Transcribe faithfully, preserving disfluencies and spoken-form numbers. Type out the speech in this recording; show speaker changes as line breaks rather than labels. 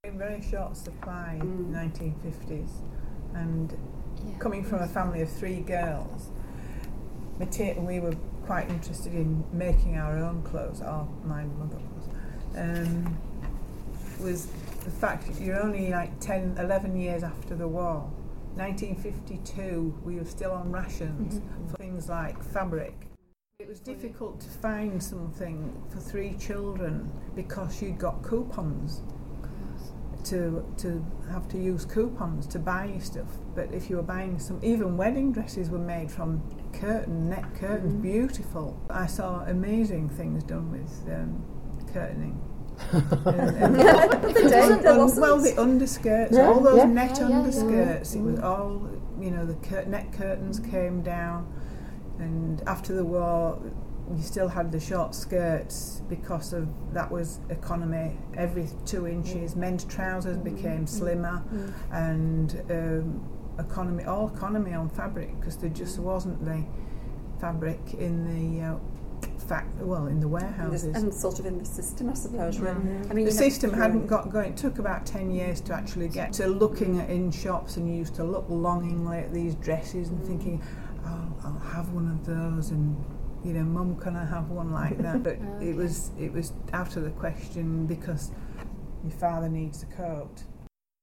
In very short supply in
Mm.
the nineteen fifties, and
Yeah.
coming from a family of three girls, Matilda, we were quite interested in making our own clothes, or my mother was, um, was the fact that you're only like ten, eleven years after the war. nineteen fifty-two, we were still on rations
Mhm.
for things like fabric. It was difficult to find something for three children because you'd got coupons. To to have to use coupons to buy you stuff, but if you were buying some, even wedding dresses were made from curtain, net curtains,
Mm.
beautiful. I saw amazing things done with um, curtaining. and, and,
There
and,
wasn't.
well, the underskirts,
Yeah,
all those
yeah.
net
Yeah, yeah, yeah.
underskirts. It was
Mm.
all, you know, the cur- net curtains came down, and after the war, you still had the short skirts because of that was economy. Every two inches, men's trousers became slimmer,
Mm.
and um, economy, all economy on fabric, because there just wasn't the fabric in the uh, fact, well, in the
And,
warehouses.
this, and sort of in the system, I suppose.
Yeah.
Really. I mean,
The
you
system
have-
hadn't got going. It took about ten years to actually get to looking at in shops, and you used to look longingly at these dresses and
Mm.
thinking, oh, I'll have one of those, and you know, Mum, can I have one like that? But
Oh,
it was it was out of the question because your father needs a coat.